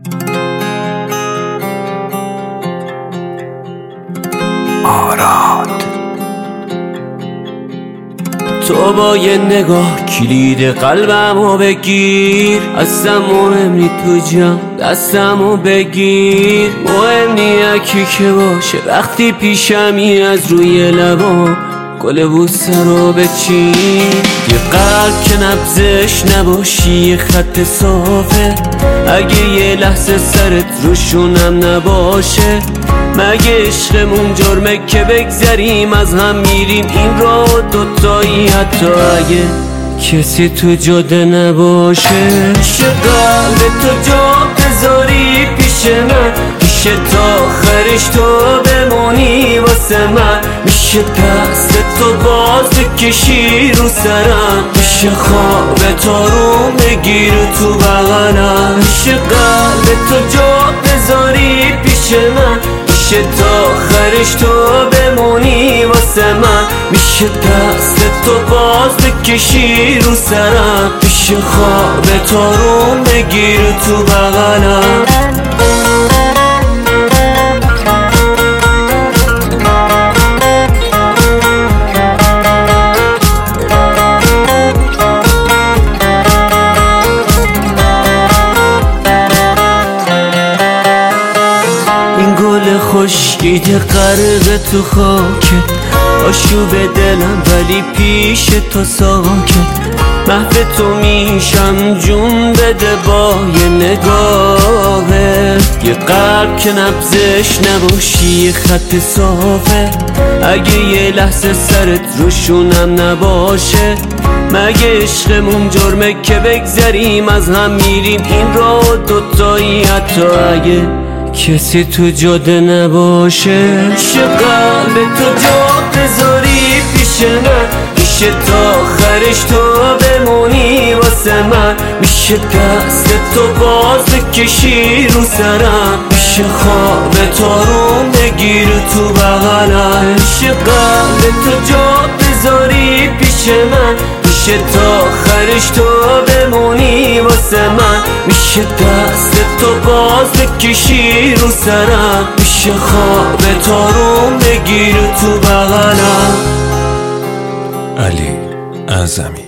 تو با یه نگاه کلید قلبمو بگیر، اصلا مهم نی تو جمع دستمو بگیر. مهم نی کی که باشه وقتی پیشمی، از روی لبام گل بوسه رو بچین. یه قلب که نبضش نباشی یه خط صافه، اگه یه لحظه سرت روشونم نباشه. مگه عشقمون جرمه که بگذریم از هم میریم این رو دوتایی، حتی اگه کسی تو جاده نباشه. میشه قلب تو جا بذاری پیش من، میشه تا آخرش تو بمونی واسه من. میشه دست تو باز بکشی رو سرم، میشه خواب تو رو بگیر تو بغلم. میشه قلب تو جا بذاری پیش من، میشه تا آخرش تو بمونی واسه من. میشه دست تو باز بکشی رو سرم، میشه خواب تو رو بگیر تو بغلم. خشکیده غرق تو خاکت، آشوب دلم ولی پیش تو ساکت. محو تو میشم جون بده با یه نگاهت. یه قلب که نبضش نباشی یه خط صافه، اگه یه لحظه سرت روشونم نباشه. مگه عشقمون جرمه که بگذریم از هم میریم این رو دوتایی، حتی اگه کسی تو جاده نباشه. میشه قلب تو جا بذاری پیش من، میشه تا آخرش تو بمونی واسه من. میشه دست تو باز بکشی رو سرم، میشه خواب تو رو بگیر تو بغلم. میشه قلب تو جا بذاری پیش من، میشه تا آخرش تو بمونی واسه من. میشه دست تو باز بکشی رو سرم، میشه خواب تو رو بگیر تو بغلم. علی اعظمی.